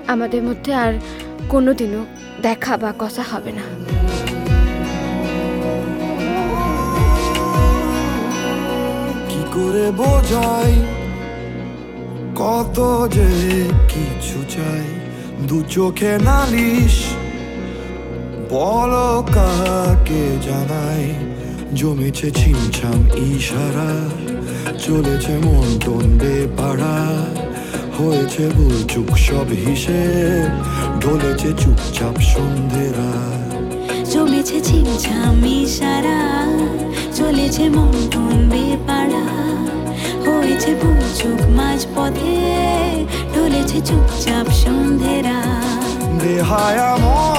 আমাদের মধ্যে আর কোনোদিনও দেখা বা কথা হবে না। কি করে বোঝাই কত যে কিছু চাই, দু চোখে নালিশ বলো কাকে জানাই। জমেছে ছিমছাম ইশারা, চলেছে মন টন বেপাড়া, হয়েছে ভুলচুক সব হিসেব, ঢলেছে চুপচাপ সন্ধেরা। জমেছে ছিমছাম ইশারা, চলেছে মন টন বেপাড়া, হয়েছে ভুলচুক মাঝপথে, ঢলেছে চুপচাপ সন্ধেরা। বেহায়া মন